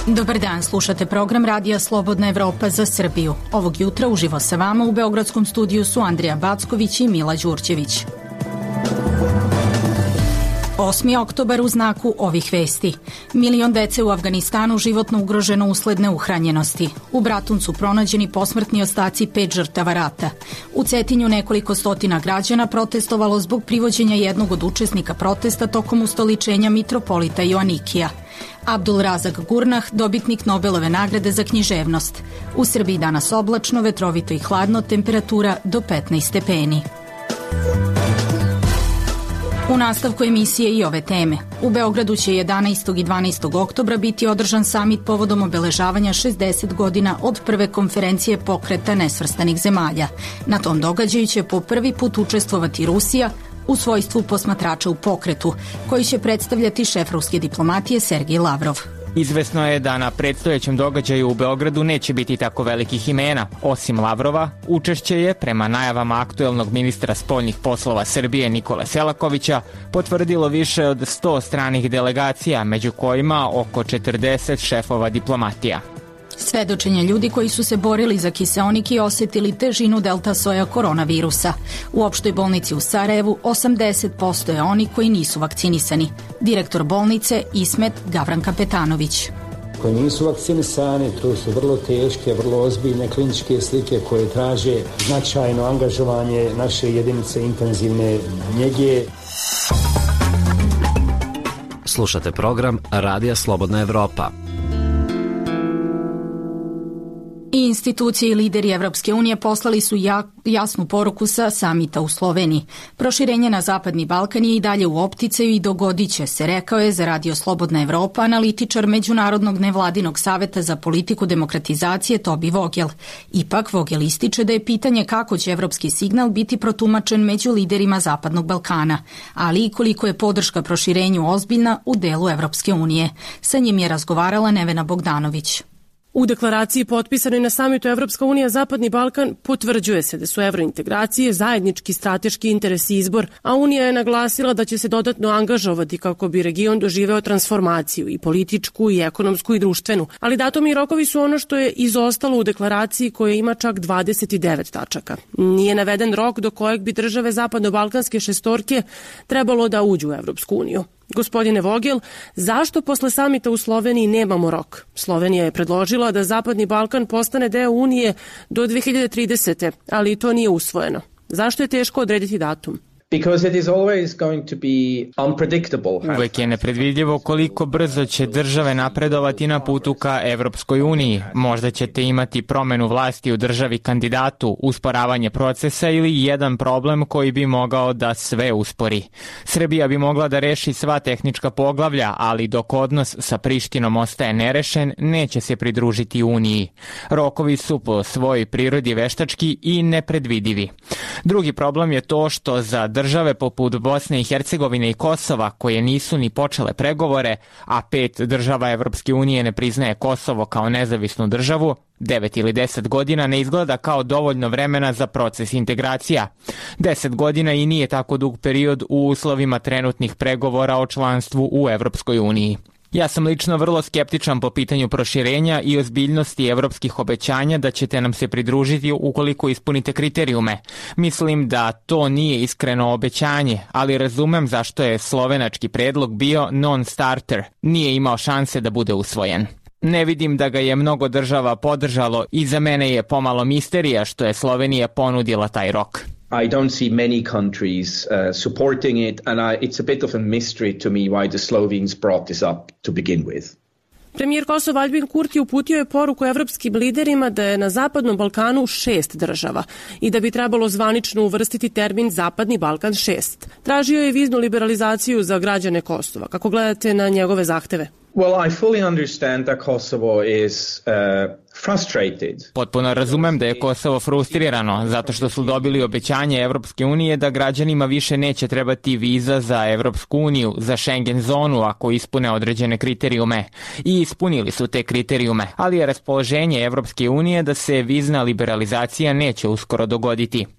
Dobar dan, slušate program Radija Slobodna Evropa za Srbiju. Ovog jutra uživo sa vama u Beogradskom studiju su Andrija Backović i Mila Đurđević. 8. oktobar u znaku ovih vesti. Milion dece u Afganistanu životno ugroženo usled neuhranjenosti. U Bratuncu pronađeni posmrtni ostaci 5 žrtava rata. U Cetinju nekoliko stotina građana protestovalo zbog privođenja jednog od učesnika protesta tokom ustoličenja mitropolita Joanikija. Abdul Razak Gurnah, dobitnik Nobelove nagrade za književnost. U Srbiji danas oblačno, vetrovito i hladno, temperatura do 15 stepeni. U nastavku emisije i ove teme. U Beogradu će 11. i 12. oktobra biti održan samit povodom obeležavanja 60 godina od prve konferencije pokreta nesvrstanih zemalja. Na tom događaju će po prvi put učestvovati Rusija u svojstvu posmatrača u pokretu, koji će predstavljati šef ruske diplomatije Sergej Lavrov. Izvesno je da na predstojećem događaju u Beogradu neće biti tako velikih imena. Osim Lavrova, učešće je, prema najavama aktuelnog ministra spoljnih poslova Srbije Nikole Selakovića, potvrdilo više od 100 stranih delegacija, među kojima oko 40 šefova diplomatija. Svedočenja ljudi koji su se borili za kiseonik i osetili težinu delta soja koronavirusa. U opštoj bolnici u Sarajevu 80% je oni koji nisu vakcinisani. Direktor bolnice Ismet Gavran Kapetanović. Koji nisu vakcinisani, to su vrlo teške, vrlo ozbiljne kliničke slike koje traže značajno angažovanje naše jedinice intenzivne njege. Slušate program Radija Slobodna Evropa. I institucije i lideri Evropske unije poslali su jasnu poruku sa samita u Sloveniji. Proširenje na Zapadni Balkan je i dalje u opticaju i dogodit će se, rekao je za Radio Slobodna Evropa analitičar Međunarodnog nevladinog saveta za politiku demokratizacije Tobi Vogel. Ipak Vogel ističe da je pitanje kako će evropski signal biti protumačen među liderima Zapadnog Balkana, ali i koliko je podrška proširenju ozbiljna u delu Evropske unije. Sa njim je razgovarala Nevena Bogdanović. U deklaraciji potpisanoj na samitu Evropska unija Zapadni Balkan potvrđuje se da su evrointegracije zajednički strateški interes i izbor, a Unija je naglasila da će se dodatno angažovati kako bi region doživeo transformaciju i političku i ekonomsku i društvenu. Ali datumi i rokovi su ono što je izostalo u deklaraciji koja ima čak 29 tačaka. Nije naveden rok do kojeg bi države zapadno-balkanske šestorke trebalo da uđu u Evropsku uniju. Gospodine Vogel, zašto posle samita u Sloveniji nemamo rok? Slovenija je predložila da Zapadni Balkan postane deo Unije do 2030. ali to nije usvojeno. Zašto je teško odrediti datum? Uvek je nepredvidljivo koliko brzo će države napredovati na putu ka Evropskoj uniji. Možda ćete imati promenu vlasti u državi kandidatu, usporavanje procesa ili jedan problem koji bi mogao da sve uspori. Srbija bi mogla da reši sva tehnička poglavlja, ali dok odnos sa Prištinom ostaje nerešen, neće se pridružiti uniji. Rokovi su po svojoj prirodi veštački i nepredvidivi. Drugi problem je to što za države poput Bosne i Hercegovine i Kosova, koje nisu ni počele pregovore, a 5 država Evropske unije ne priznaje Kosovo kao nezavisnu državu, 9 ili 10 godina ne izgleda kao dovoljno vremena za proces integracija. 10 godina i nije tako dug period u uslovima trenutnih pregovora o članstvu u Evropskoj uniji. Ja sam lično vrlo skeptičan po pitanju proširenja i ozbiljnosti evropskih obećanja da ćete nam se pridružiti ukoliko ispunite kriterijume. Mislim da to nije iskreno obećanje, ali razumem zašto je slovenački predlog bio non-starter. Nije imao šanse da bude usvojen. Ne vidim da ga je mnogo država podržalo i za mene je pomalo misterija što je Slovenija ponudila taj rok. I don't see many countries supporting it, and it's a bit of a mystery to me why the Slovenes brought this up to begin with. Premijer Kosova Albin Kurti uputio je poruku evropskim liderima da je na Zapadnom Balkanu 6 država i da bi trebalo zvanično uvrstiti termin Zapadni Balkan 6. Tražio je viznu liberalizaciju za građane Kosova. Kako gledate na njegove zahteve? Well, I fully understand that Kosovo is frustrated. Potpuno razumem da je Kosovo frustrirano zato što su dobili obećanje Evropske unije da građanima više neće trebati viza za Evropsku uniju, za Schengen zonu ako ispune određene kriterijume. I ispunili su te kriterijume, ali je raspoloženje Evropske unije da se vizna liberalizacija neće uskoro dogoditi.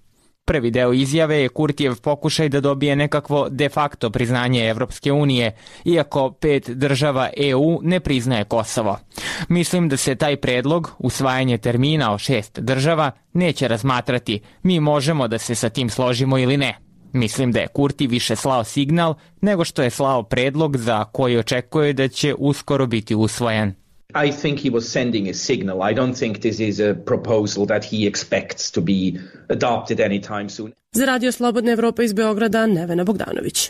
Prvi deo izjave je Kurtijev pokušaj da dobije nekakvo de facto priznanje Evropske unije, iako 5 država EU ne priznaje Kosovo. Mislim da se taj predlog, usvajanje termina o 6 država, neće razmatrati. Mi možemo da se sa tim složimo ili ne. Mislim da je Kurti više slao signal nego što je slao predlog za koji očekuje da će uskoro biti usvojen. I think he was sending a signal. I don't think this is a proposal that he expects to be adopted anytime soon. Za Radio Slobodna Evropa iz Beograda, Nevena Bogdanović.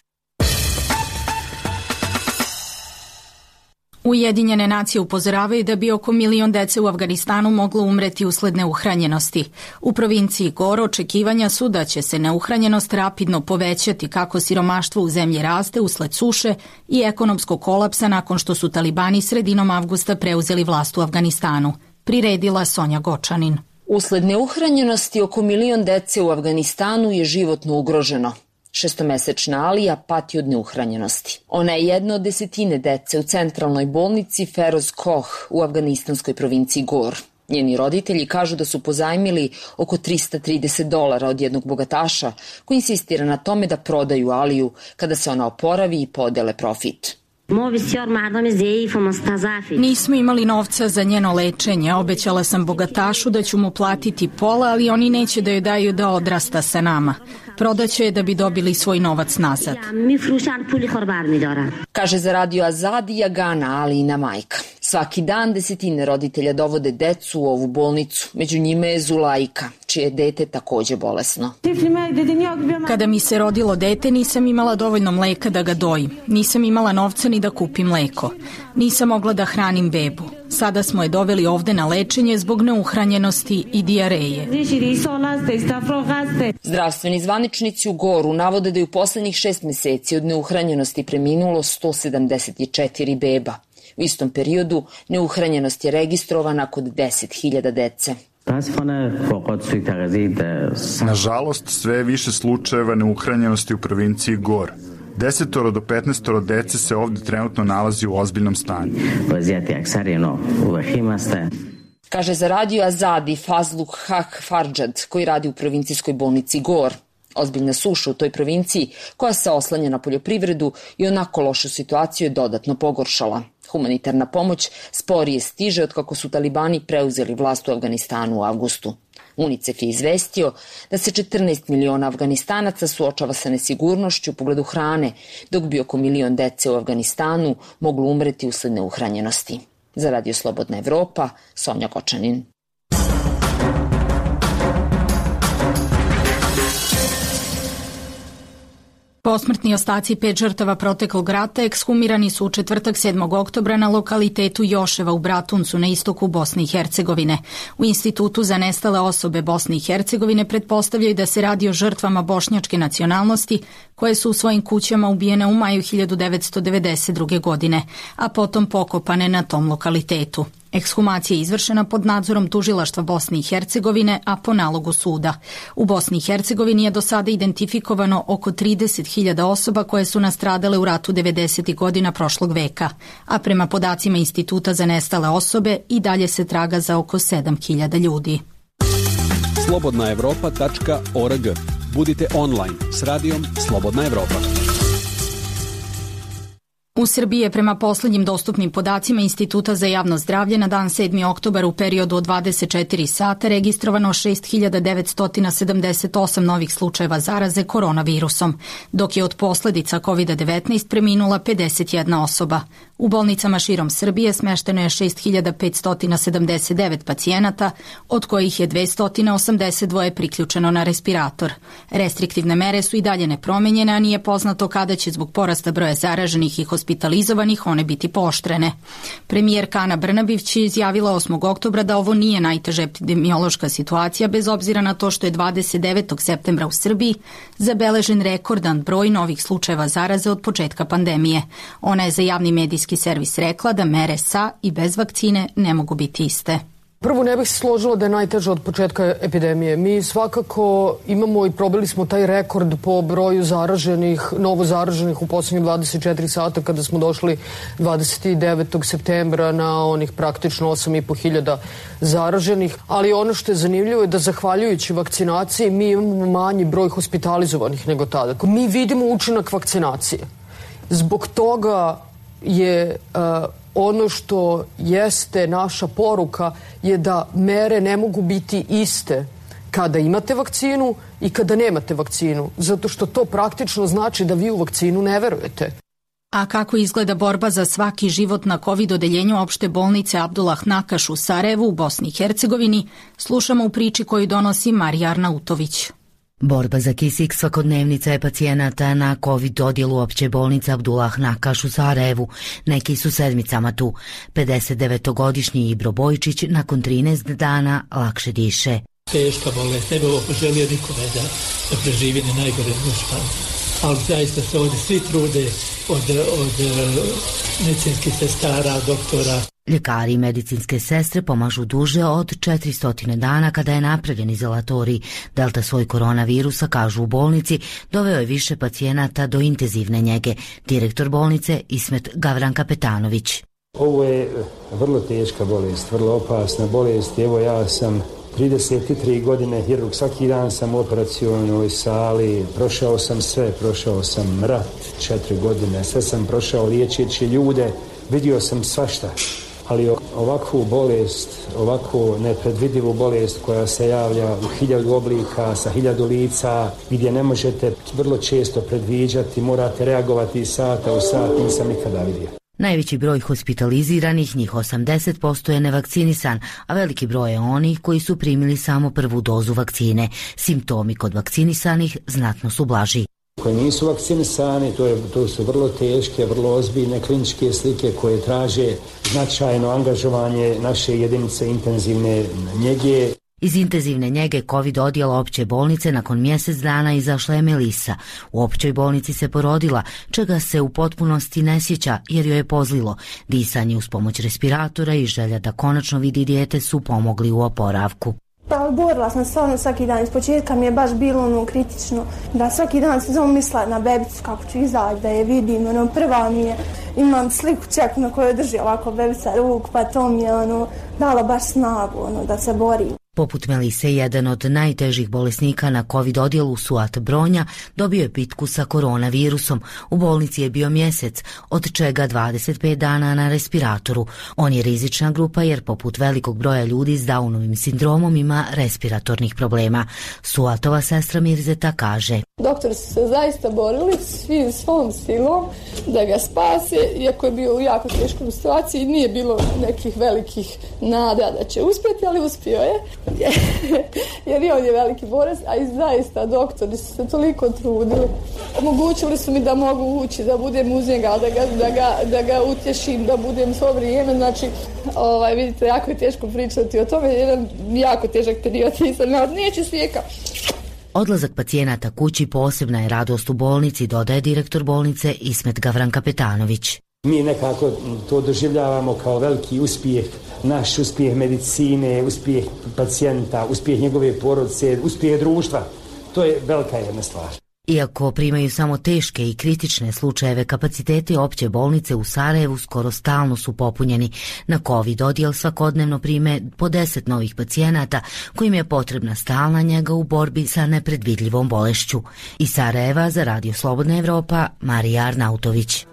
Ujedinjene nacije upozoravaju da bi oko 1 milion dece u Afganistanu moglo umreti usled neuhranjenosti. U provinciji Gor očekivanja su da će se neuhranjenost rapidno povećati kako siromaštvo u zemlji raste usled suše i ekonomskog kolapsa nakon što su talibani sredinom avgusta preuzeli vlast u Afganistanu. Priredila Sonja Gočanin. Usled neuhranjenosti oko 1 milion dece u Afganistanu je životno ugroženo. 6-mesečna Alija pati od neuhranjenosti. Ona je jedna od 10 dece u centralnoj bolnici Feroz Koh u afganistanskoj provinciji Gor. Njeni roditelji kažu da su pozajmili oko $330 od jednog bogataša koji insistira na tome da prodaju Aliju kada se ona oporavi i podele profit. Nismo imali novca za njeno lečenje. Obećala sam bogatašu da ću mu platiti pola, ali oni neće da joj daju da odrasta sa nama. Prodaće je da bi dobili svoj novac nazad. Kaže za Radio Azadi Jagana, Alijina majka. Svaki dan 10 roditelja dovode decu u ovu bolnicu. Među njima je Zulajka, čije je dete takođe bolesno. Kada mi se rodilo dete, nisam imala dovoljno mleka da ga dojim. Nisam imala novca ni da kupim mleko. Nisam mogla da hranim bebu. Sada smo je doveli ovde na lečenje zbog neuhranjenosti i dijareje. Zdravstveni zvaničnici u Goru navode da je u poslednjih 6 meseci od neuhranjenosti preminulo 174 beba. U istom periodu neuhranjenost je registrovana kod 10.000 dece. Nažalost, sve je više slučajeva neuhranjenosti u provinciji Gor. 10 do 15 dece se ovde trenutno nalazi u ozbiljnom stanju. Kaže za Radio Azadi Fazluk Hak Farđad, koji radi u provincijskoj bolnici Gor. Ozbiljna suša u toj provinciji, koja se oslanja na poljoprivredu i onako lošu situaciju je dodatno pogoršala. Humanitarna pomoć sporije stiže od kako su talibani preuzeli vlast u Afganistanu u avgustu. UNICEF je izvestio da se 14 miliona Afganistanaca suočava sa nesigurnošću u pogledu hrane, dok bi oko 1 milion dece u Afganistanu moglo umreti usled neuhranjenosti. Za Radio Slobodna Evropa, Sonja Gočanin. Posmrtni ostaci 5 žrtava proteklog rata ekshumirani su u četvrtak 7. oktobra na lokalitetu Joševa u Bratuncu na istoku Bosne i Hercegovine. U Institutu za nestale osobe Bosne i Hercegovine pretpostavljaju da se radi o žrtvama bošnjačke nacionalnosti koje su u svojim kućama ubijene u maju 1992. godine, a potom pokopane na tom lokalitetu. Ekshumacija je izvršena pod nadzorom tužilaštva Bosne i Hercegovine, a po nalogu suda. U Bosni i Hercegovini je do sada identifikovano oko 30.000 osoba koje su nastradale u ratu 90. godina prošlog veka, a prema podacima Instituta za nestale osobe i dalje se traga za oko 7.000 ljudi. slobodnaevropa.org. Budite online s radijom Slobodna Evropa. U Srbiji je prema poslednjim dostupnim podacima Instituta za javno zdravlje na dan 7. oktobar u periodu od 24 sata registrovano 6.978 novih slučajeva zaraze koronavirusom, dok je od posledica COVID-19 preminula 51 osoba. U bolnicama širom Srbije smešteno je 6.579 pacijenata, od kojih je 282 priključeno na respirator. Restriktivne mere su i dalje nepromenjene, a nije poznato kada će zbog porasta broja zaraženih i hospitalizovanih one biti pooštrene. Premijerka Ana Brnabić je izjavila 8. oktobra da ovo nije najteža epidemiološka situacija, bez obzira na to što je 29. septembra u Srbiji zabeležen rekordan broj novih slučajeva zaraze od početka pandemije. Ona je za javni medijski servis rekla da mere sa i bez vakcine ne mogu biti iste. Prvo, ne bih se složila da je najteža od početka epidemije. Mi svakako imamo i probili smo taj rekord po broju novo zaraženih u poslednjih 24 sata kada smo došli 29. septembra na onih praktično 8.500 zaraženih. Ali ono što je zanimljivo je da zahvaljujući vakcinaciji mi imamo manji broj hospitalizovanih nego tada. Mi vidimo učinak vakcinacije. Zbog toga je ono što jeste naša poruka je da mere ne mogu biti iste kada imate vakcinu i kada nemate vakcinu, zato što to praktično znači da vi u vakcinu ne verujete. A kako izgleda borba za svaki život na COVID odeljenju opšte bolnice Abdullah Nakaš u Sarajevu u Bosni i Hercegovini, slušamo u priči koju donosi Marija Arnautović. Borba za kisik svakodnevnica je pacijenata na COVID odjelu opće bolnice Abdullah Nakaš u Sarajevu. Neki su sedmicama tu. 59-godišnji Ibro Bojčić nakon 13 dana lakše diše. Teška bolest, ne bi ovo poželio nikome da preživi ni najgore nužda. Ali zaista se ovdje svi trude od medicinskih sestara, doktora. Ljekari i medicinske sestre pomažu duže od 400 dana kada je napravljen izolatorij. Delta svoj koronavirusa, kažu u bolnici, doveo je više pacijenata do intenzivne njege. Direktor bolnice Ismet Gavran-Kapetanović. Ovo je vrlo teška bolest, vrlo opasna bolest. Evo ja sam 33 godine hirurg, svaki dan sam u operacionoj sali, prošao sam sve, prošao sam rat 4 godine, sve sam prošao liječeći ljude, vidio sam svašta. Ali ovakvu bolest, ovakvu nepredvidivu bolest koja se javlja u 1000 oblika, sa 1000 lica, gdje ne možete vrlo često predviđati, morate reagovati iz sata u sat, nisam nikada vidio. Najveći broj hospitaliziranih, njih 80%, je nevakcinisan, a veliki broj je onih koji su primili samo prvu dozu vakcine. Simptomi kod vakcinisanih znatno su blaži. Koji nisu vakcinisani, to su vrlo teške, vrlo ozbiljne kliničke slike koje traže značajno angažovanje naše jedinice intenzivne njege. Iz intenzivne njege COVID odjela opće bolnice nakon mjesec dana izašla je Melisa. U općoj bolnici se porodila, čega se u potpunosti ne sjeća jer joj je pozlilo. Disanje uz pomoć respiratora i želja da konačno vidi dijete su pomogli u oporavku. Pa borila sam stvarno svaki dan, iz početka mi je baš bilo kritično, da svaki dan se zovem mislila na bebicu kako ću izaći, da je vidim, prva mi je, imam sliku čak na kojoj drži ovako bebica ruku, pa to mi je dala baš snagu da se borim. Poput Melise, jedan od najtežih bolesnika na COVID odjelu, Suat Bronja, dobio je pitku sa koronavirusom. U bolnici je bio mjesec, od čega 25 dana na respiratoru. On je rizična grupa jer poput velikog broja ljudi s Downovim sindromom ima respiratornih problema. Suatova sestra Mirzeta kaže: Doktori su se zaista borili svom silom da ga spase, iako je bio u jako teškoj situaciji, nije bilo nekih velikih nada da će uspjeti, ali uspio je. Jer i on je veliki borac, a i zaista doktori su se toliko trudili. Omogućili su mi da mogu ući, da budem uz njega, da ga utješim, da budem svo vrijeme. Znači, vidite, jako je teško pričati o tome, jedan jako težak period, neće svijeka. Odlazak pacijenata kući posebna je radost u bolnici, dodaje direktor bolnice Ismet Gavran-Kapetanović. Mi nekako to doživljavamo kao veliki uspjeh, naš uspjeh medicine, uspjeh pacijenta, uspjeh njegove porodice, uspjeh društva. To je velika jedna stvar. Iako primaju samo teške i kritične slučajeve, kapaciteti opće bolnice u Sarajevu skoro stalno su popunjeni. Na COVID odjel svakodnevno prime po 10 novih pacijenata kojim je potrebna stalna njega u borbi sa nepredvidljivom bolešću. Iz Sarajeva za Radio Slobodna Evropa, Marija Arnautović.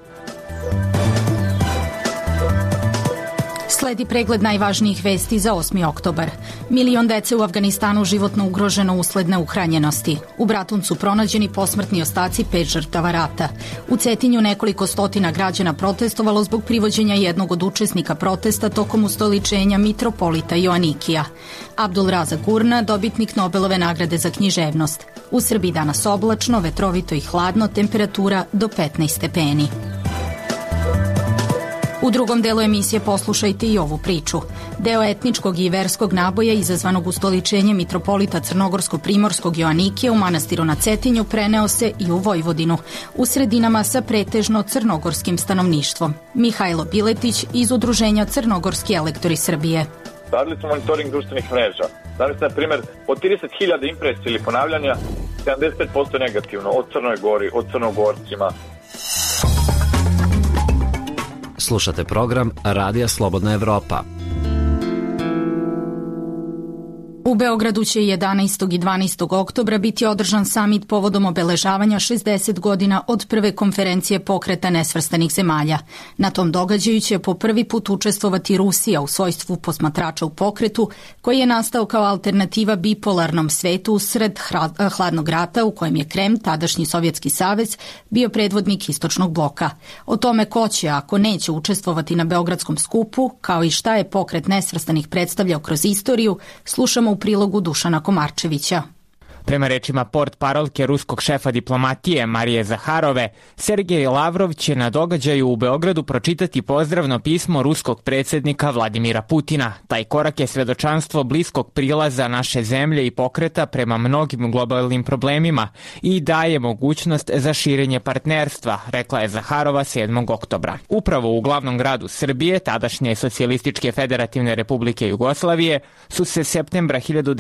Sledi pregled najvažnijih vesti za 8. oktobar. Milion dece u Afganistanu životno ugroženo usled neuhranjenosti. U Bratuncu pronađeni posmrtni ostaci 5 žrtava rata. U Cetinju nekoliko stotina građana protestovalo zbog privođenja jednog od učesnika protesta tokom ustoličenja mitropolita Joanikija. Abdul Razak Gurna, dobitnik Nobelove nagrade za književnost. U Srbiji danas oblačno, vetrovito i hladno, temperatura do 15 stepeni. U drugom delu emisije poslušajte i ovu priču. Deo etničkog i verskog naboja izazvanog ustoličenjem mitropolita Crnogorsko-Primorskog Joanikija u manastiru na Cetinju preneo se i u Vojvodinu, u sredinama sa pretežno crnogorskim stanovništvom. Mihajlo Biletić iz Udruženja Crnogorski elektori Srbije. Radili smo monitoring društvenih mreža. Danas, na primjer, od 30.000 impresija ili ponavljanja, 75% negativno, od Crnoj Gori, od Crnogorcima. Slušate program Radija Slobodna Evropa. U Beogradu će 11. i 12. oktobra biti održan samit povodom obeležavanja 60 godina od prve konferencije pokreta nesvrstanih zemalja. Na tom događaju će po prvi put učestvovati Rusija u svojstvu posmatrača u pokretu, koji je nastao kao alternativa bipolarnom svetu usred hladnog rata u kojem je Kreml, tadašnji Sovjetski savez, bio predvodnik istočnog bloka. O tome ko će, ako neće učestvovati na Beogradskom skupu, kao i šta je pokret nesvrstanih predstavljao kroz istoriju, slušamo u prilogu Dušana Komarčevića. Prema rečima portparolke ruskog šefa diplomatije Marije Zaharove, Sergej Lavrov će na događaju u Beogradu pročitati pozdravno pismo ruskog predsjednika Vladimira Putina. Taj korak je svedočanstvo bliskog prilaza naše zemlje i pokreta prema mnogim globalnim problemima i daje mogućnost za širenje partnerstva, rekla je Zaharova 7. oktobra. Upravo u glavnom gradu Srbije, tadašnje Socijalističke federativne republike Jugoslavije, su se septembra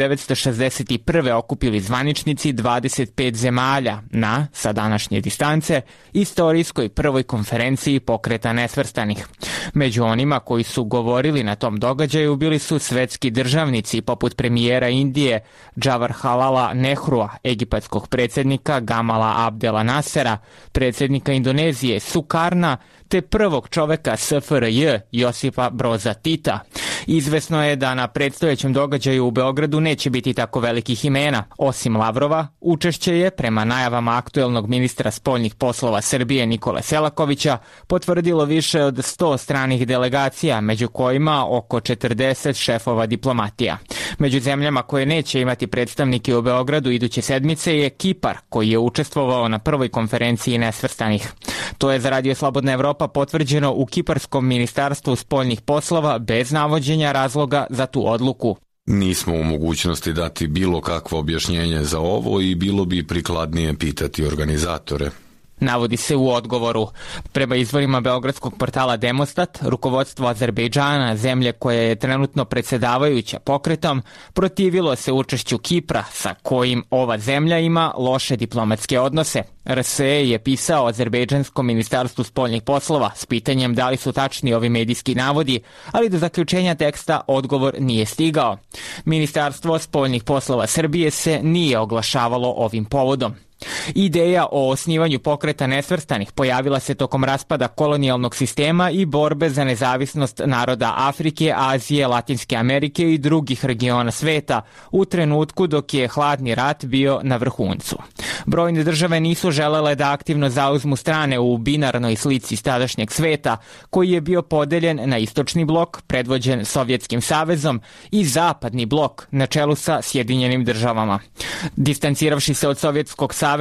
1961. okupili zvaničnici 25 zemalja na, sa današnje distance, istorijskoj prvoj konferenciji pokreta nesvrstanih. Među onima koji su govorili na tom događaju bili su svetski državnici poput premijera Indije Jawaharlala Nehrua, egipatskog predsjednika Gamala Abdela Nasera, predsjednika Indonezije Sukarna, te prvog čoveka SFRJ Josipa Broza Tita. Izvesno je da na predstojećem događaju u Beogradu neće biti tako velikih imena. Osim Lavrova, učešće je, prema najavama aktuelnog ministra spoljnih poslova Srbije Nikole Selakovića, potvrdilo više od 100 stranih delegacija, među kojima oko 40 šefova diplomatija. Među zemljama koje neće imati predstavnike u Beogradu iduće sedmice je Kipar, koji je učestvovao na prvoj konferenciji nesvrstanih. To je za Radio Slobodna Evropa potvrđeno u Kiparskom ministarstvu spoljnih poslova bez navođenja razloga za tu odluku. Nismo u mogućnosti dati bilo kakvo objašnjenje za ovo i bilo bi prikladnije pitati organizatore. Navodi se u odgovoru. Prema izvorima beogradskog portala Demostat, rukovodstvo Azerbejdžana, zemlje koja je trenutno predsjedavajuća pokretom, protivilo se učešću Kipra, sa kojim ova zemlja ima loše diplomatske odnose. RSE je pisao Azerbejdžanskom ministarstvu spoljnih poslova s pitanjem da li su tačni ovi medijski navodi, ali do zaključenja teksta odgovor nije stigao. Ministarstvo spoljnih poslova Srbije se nije oglašavalo ovim povodom. Ideja o osnivanju pokreta nesvrstanih pojavila se tokom raspada kolonijalnog sistema i borbe za nezavisnost naroda Afrike, Azije, Latinske Amerike i drugih regiona sveta u trenutku dok je hladni rat bio na vrhuncu. Brojne države nisu želele da aktivno zauzmu strane u binarnoj slici tadašnjeg sveta, koji je bio podeljen na istočni blok, predvođen Sovjetskim savezom, i zapadni blok, na čelu sa Sjedinjenim državama. Distanciravši se od Sovjetskog saveza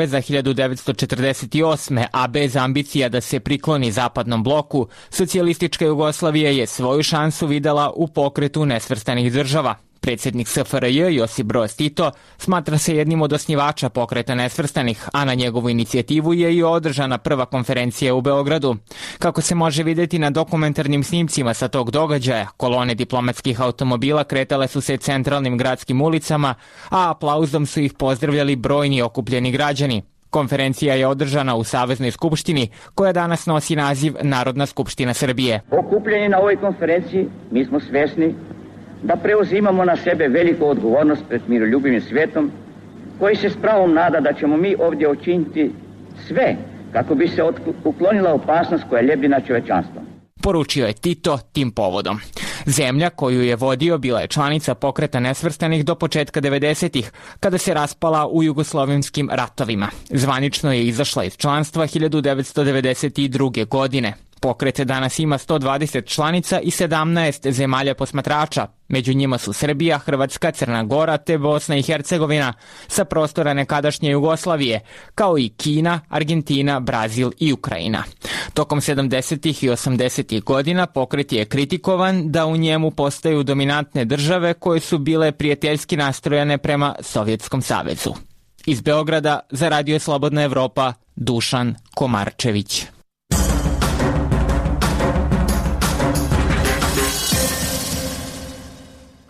1948. a bez ambicija da se prikloni zapadnom bloku, socijalistička Jugoslavija je svoju šansu videla u pokretu nesvrstanih država. Predsjednik SFRJ Josip Broz Tito smatra se jednim od osnivača pokreta nesvrstanih, a na njegovu inicijativu je i održana prva konferencija u Beogradu. Kako se može vidjeti na dokumentarnim snimcima sa tog događaja, kolone diplomatskih automobila kretale su se centralnim gradskim ulicama, a aplauzom su ih pozdravljali brojni okupljeni građani. Konferencija je održana u Saveznoj skupštini, koja danas nosi naziv Narodna skupština Srbije. Okupljeni na ovoj konferenciji mi smo svesni da preuzimamo na sebe veliku odgovornost pred miroljubivim svijetom, koji se s pravom nada da ćemo mi ovdje učiniti sve kako bi se uklonila opasnost koja ljebi na čovečanstvo. Poručio je Tito tim povodom. Zemlja koju je vodio bila je članica pokreta nesvrstanih do početka 90-ih, kada se raspala u jugoslovenskim ratovima. Zvanično je izašla iz članstva 1992. godine. Pokret danas ima 120 članica i 17 zemalja posmatrača. Među njima su Srbija, Hrvatska, Crna Gora te Bosna i Hercegovina sa prostora nekadašnje Jugoslavije, kao i Kina, Argentina, Brazil i Ukrajina. Tokom 70. i 80. godina pokret je kritikovan da u njemu postaju dominantne države koje su bile prijateljski nastrojene prema Sovjetskom savezu. Iz Beograda za Radio Slobodna Evropa, Dušan Komarčević.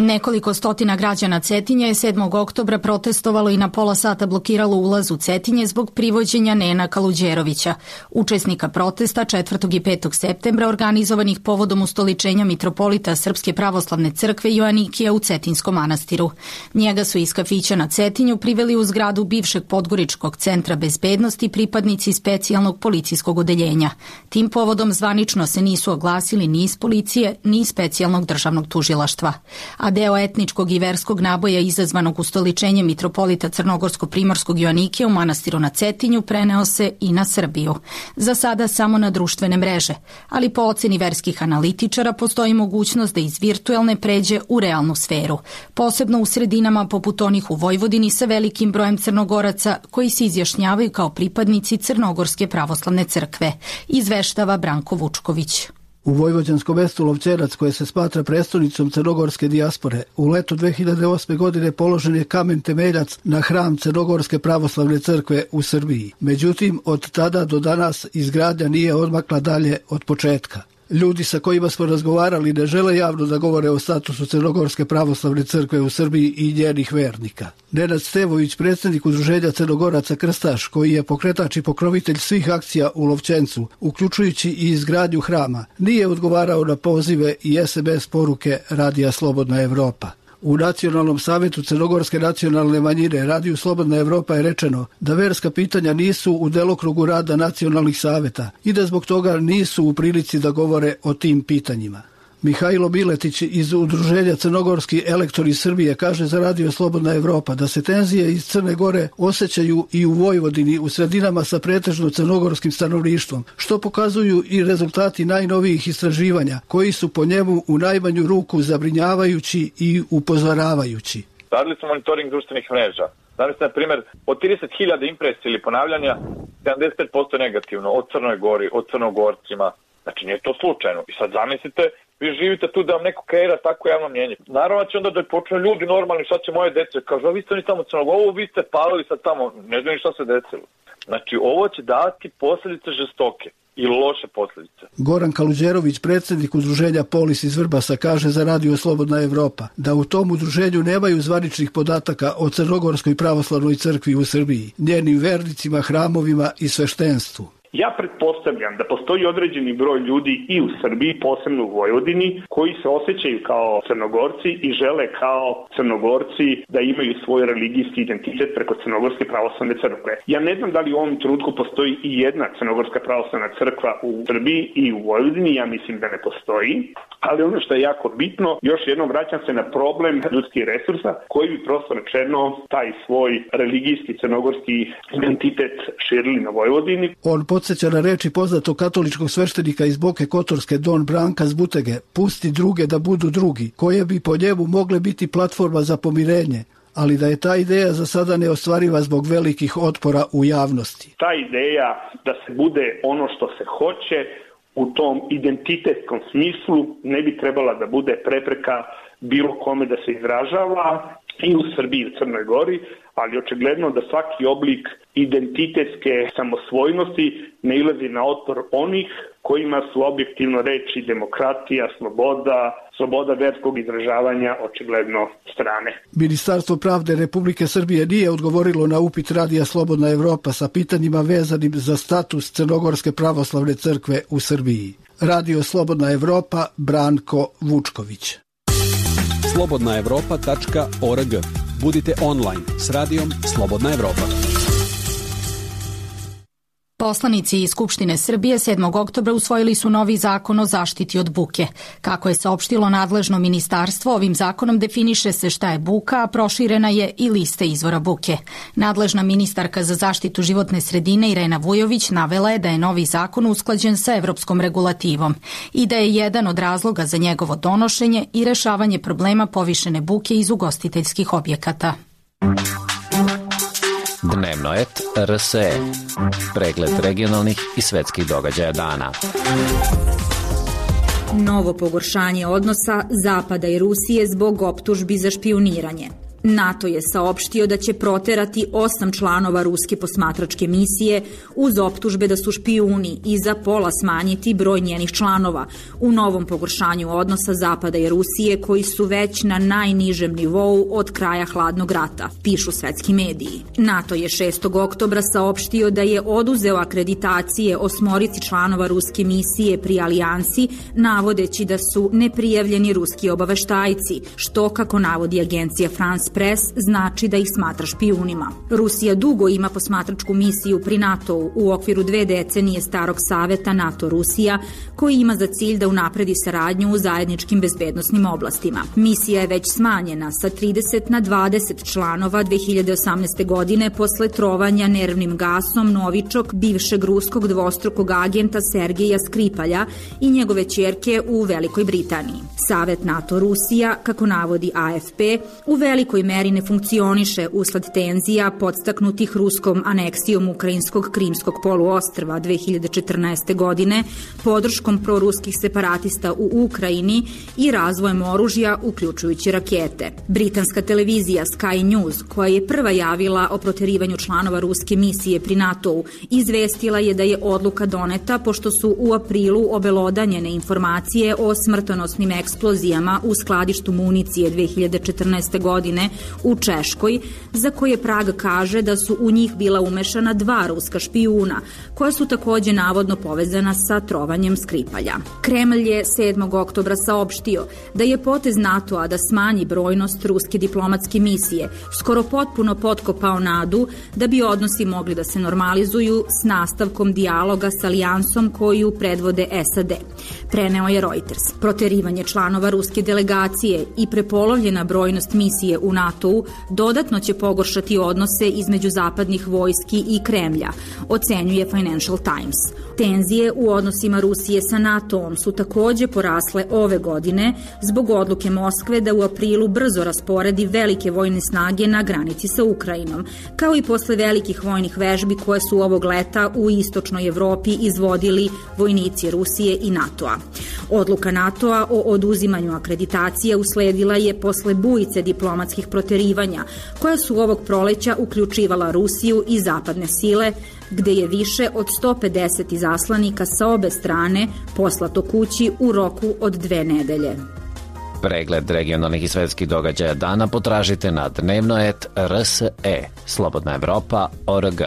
Nekoliko stotina građana Cetinja je 7. oktobra protestovalo i na pola sata blokiralo ulaz u Cetinje zbog privođenja Nena Kaluđerovića, učesnika protesta 4. i 5. septembra organizovanih povodom ustoličenja mitropolita Srpske pravoslavne crkve Joanikija u Cetinskom manastiru. Njega su iz kafića na Cetinju priveli u zgradu bivšeg Podgoričkog centra bezbednosti pripadnici specijalnog policijskog odeljenja. Tim povodom zvanično se nisu oglasili ni iz policije, ni iz specijalnog državnog tužilaštva. A deo etničkog i verskog naboja izazvanog ustoličenjem mitropolita Crnogorsko-Primorskog Joanikija u manastiru na Cetinju preneo se i na Srbiju. Za sada samo na društvene mreže, ali po oceni verskih analitičara postoji mogućnost da iz virtuelne pređe u realnu sferu, posebno u sredinama poput onih u Vojvodini sa velikim brojem Crnogoraca koji se izjašnjavaju kao pripadnici Crnogorske pravoslavne crkve, izveštava Branko Vučković. U vojvođanskom mestu Lovćenac, koje se smatra prestonicom crnogorske dijaspore, u letu 2008. godine položen je kamen temeljac na hram Crnogorske pravoslavne crkve u Srbiji. Međutim, od tada do danas izgradnja nije odmakla dalje od početka. Ljudi sa kojima smo razgovarali ne žele javno da govore o statusu Crnogorske pravoslavne crkve u Srbiji i njenih vernika. Nenad Stevović, predsjednik Udruženja Crnogoraca Krstaš, koji je pokretač i pokrovitelj svih akcija u Lovćencu, uključujući i izgradnju hrama, nije odgovarao na pozive i SMS poruke Radija Slobodna Evropa. U Nacionalnom savetu Crnogorske nacionalne manjine Radiju Slobodna Evropa je rečeno da verska pitanja nisu u delokrugu rada nacionalnih saveta i da zbog toga nisu u prilici da govore o tim pitanjima. Mihajlo Miletić iz Udruženja Crnogorski elektori Srbije kaže za Radio Slobodna Evropa da se tenzije iz Crne Gore osjećaju i u Vojvodini u sredinama sa pretežno crnogorskim stanovništvom, što pokazuju i rezultati najnovijih istraživanja koji su po njemu u najmanju ruku zabrinjavajući i upozoravajući. Radili smo monitoring društvenih mreža. Zamislite, na primjer, od 30.000 impresija ili ponavljanja, 75% negativno, od Crnoj Gori, od Crnogorcima. Znači, nije to slučajno. I sad zamislite, vi živite tu da vam neko kreira tako javno mnjenje. Naravno će onda da počnu ljudi normalni, šta će moje dece? Kažu, a vi ste ni tamo Crnogoru, vi ste palili sad tamo, ne znam ni šta se desilo. Znači, ovo će dati posljedice žestoke i loše posljedice. Goran Kaluđerović, predsjednik Udruženja Polis iz Vrbasa, kaže za Radio Slobodna Evropa da u tom udruženju nemaju zvaničnih podataka o Crnogorskoj pravoslavnoj crkvi u Srbiji, njenim vernicima, hramovima i sveštenstvu. Ja pretpostavljam da postoji određeni broj ljudi i u Srbiji, posebno u Vojvodini, koji se osjećaju kao Crnogorci i žele kao Crnogorci da imaju svoj religijski identitet preko Crnogorske pravoslavne crkve. Ja ne znam da li u ovom trenutku postoji i jedna Crnogorska pravoslavna crkva u Srbiji i u Vojvodini, ja mislim da ne postoji, ali ono što je jako bitno, još jednom vraćam se na problem ljudskih resursa koji bi prosto rečeno taj svoj religijski crnogorski identitet širili na Vojvodini. On podsjeća na reči poznatog katoličkog sveštenika iz Boke Kotorske Don Branka Zbutege, pusti druge da budu drugi, koje bi po njemu mogle biti platforma za pomirenje, ali da je ta ideja za sada neostvariva zbog velikih otpora u javnosti. Ta ideja da se bude ono što se hoće u tom identitetskom smislu ne bi trebala da bude prepreka bilo kome da se izražava i u Srbiji i u Crnoj Gori, ali očigledno da svaki oblik identitetske samosvojnosti ne ilazi na otpor onih kojima su objektivno reči demokratija, sloboda verskog izražavanja očigledno strane. Ministarstvo pravde Republike Srbije nije odgovorilo na upit Radija Slobodna Evropa sa pitanjima vezanim za status Crnogorske pravoslavne crkve u Srbiji. Radio Slobodna Evropa, Branko Vučković. slobodnaevropa.org. Budite online s Radijom Slobodna Evropa. Poslanici iz Skupštine Srbije 7. oktobra usvojili su novi zakon o zaštiti od buke. Kako je saopštilo nadležno ministarstvo, ovim zakonom definiše se šta je buka, a proširena je i lista izvora buke. Nadležna ministarka za zaštitu životne sredine Irena Vujović navela je da je novi zakon usklađen sa evropskom regulativom i da je jedan od razloga za njegovo donošenje i rešavanje problema povišene buke iz ugostiteljskih objekata. Dnevnoet RSE. Pregled regionalnih i svetskih događaja dana. Novo pogoršanje odnosa Zapada i Rusije zbog optužbi za špijuniranje. NATO je saopštio da će proterati 8 članova ruske posmatračke misije uz optužbe da su špijuni i za pola smanjiti broj njenih članova u novom pogoršanju odnosa Zapada i Rusije koji su već na najnižem nivou od kraja hladnog rata, pišu svetski mediji. NATO je 6. oktobra saopštio da je oduzeo akreditacije 8 članova ruske misije pri alijansi, navodeći da su neprijavljeni ruski obaveštajci, što, kako navodi agencija France Press, znači da ih smatra špijunima. Rusija dugo ima posmatračku misiju pri NATO-u u okviru 2 decenije starog saveta NATO-Rusija, koji ima za cilj da unapredi saradnju u zajedničkim bezbednosnim oblastima. Misija je već smanjena sa 30 na 20 članova 2018. godine posle trovanja nervnim gasom novičog bivšeg ruskog dvostrukog agenta Sergeja Skripalja i njegove ćerke u Velikoj Britaniji. Savet NATO-Rusija, kako navodi AFP, u velikoj meri ne funkcioniše usled tenzija podstaknutih ruskom aneksijom ukrajinskog Krimskog poluostrva 2014. godine, podrškom proruskih separatista u Ukrajini i razvojem oružja, uključujući rakete. Britanska televizija Sky News, koja je prva javila o proterivanju članova ruske misije pri NATO-u, izvestila je da je odluka doneta pošto su u aprilu obelodanjene informacije o smrtonosnim eksplozijama u skladištu municije 2014. godine u Češkoj, za koje Prag kaže da su u njih bila umešana 2 ruska špijuna, koja su takođe navodno povezana sa trovanjem Skripalja. Kremlj je 7. oktobra saopštio da je potez NATO-a da smanji brojnost ruske diplomatske misije skoro potpuno potkopao nadu da bi odnosi mogli da se normalizuju s nastavkom dijaloga s alijansom koju predvode SAD. Preneo je Reuters. Proterivanje članova ruske delegacije i prepolovljena brojnost misije u NATO-u dodatno će pogoršati odnose između zapadnih vojski i Kremlja, ocenjuje Financial Times. Tenzije u odnosima Rusije sa NATO-om su takođe porasle ove godine zbog odluke Moskve da u aprilu brzo rasporedi velike vojne snage na granici sa Ukrajinom, kao i posle velikih vojnih vežbi koje su ovog leta u istočnoj Evropi izvodili vojnici Rusije i NATO-a. Odluka NATO-a o oduzimanju akreditacije usledila je posle bujice diplomatskih proterivanja, koja su ovog proleća uključivala Rusiju i zapadne sile, gde je više od 150 izaslanika sa obe strane poslato kući u roku od 2 nedelje. Pregled regionalnih i svetskih događaja dana potražite na dnevno.rs.e, slobodnaevropa.org.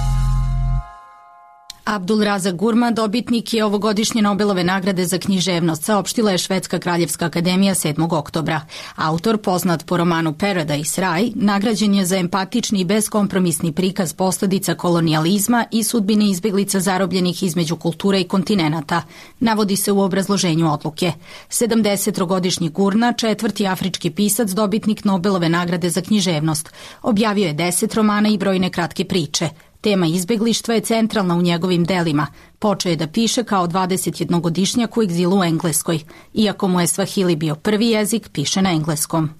Abdulrazak Gurma dobitnik je ovogodišnje Nobelove nagrade za književnost, saopštila je Švedska kraljevska akademija 7. oktobra. Autor, poznat po romanu Paradise Raj, nagrađen je za empatični i beskompromisni prikaz posledica kolonijalizma i sudbine izbeglica zarobljenih između kulture i kontinenata, navodi se u obrazloženju odluke. 70-godišnji Gurna, 4. afrički pisac, dobitnik Nobelove nagrade za književnost, objavio je 10 romana i brojne kratke priče. Tema izbeglištva je centralna u njegovim delima. Počeo je da piše kao 21-godišnjak u egzilu u Engleskoj. Iako mu je Svahili bio prvi jezik, piše na engleskom.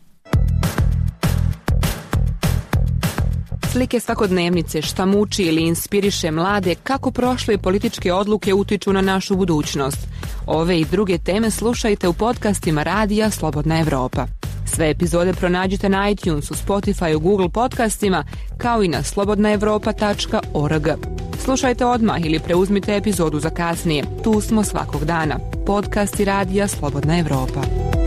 Slike svakodnevnice, šta muči ili inspiriše mlade, kako prošle političke odluke utiču na našu budućnost. Ove i druge teme slušajte u podcastima radija Slobodna Evropa. Sve epizode pronađite na iTunesu, Spotifyu, Google podcastima, kao i na slobodnaevropa.org. Slušajte odmah ili preuzmite epizodu za kasnije. Tu smo svakog dana. Podcasti radija Slobodna Evropa.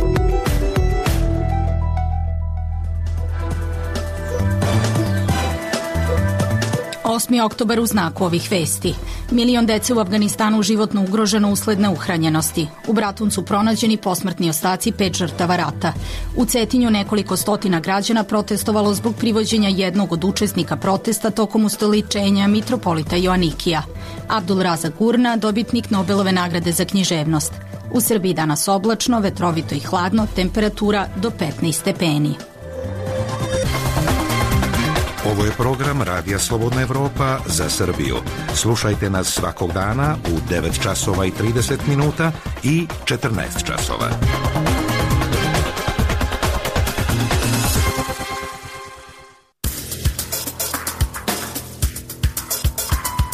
8. oktobar u znaku ovih vesti. Milion dece u Afganistanu životno ugroženo usled neuhranjenosti. U Bratuncu pronađeni posmrtni ostaci 5 žrtava rata. U Cetinju nekoliko stotina građana protestovalo zbog privođenja jednog od učesnika protesta tokom ustoličenja mitropolita Joanikija. Abdulrazak Gurna, dobitnik Nobelove nagrade za književnost. U Srbiji danas oblačno, vetrovito i hladno, temperatura do 15 stepeni. Ovo je program Radija Slobodna Evropa za Srbiju. Slušajte nas svakog dana u 9 časova i 30 minuta i 14 časova.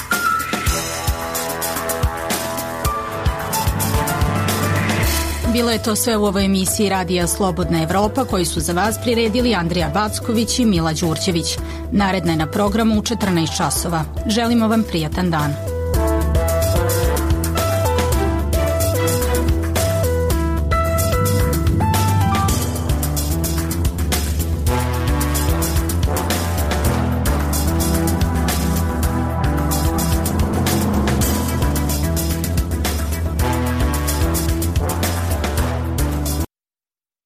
Bilo je je to sve u ovoj emisiji Radija Slobodna Evropa, koji su za vas priredili Andrija Backović i Mila Đurđević. Naredna je na programu u 14 časova. Želimo vam prijatan dan.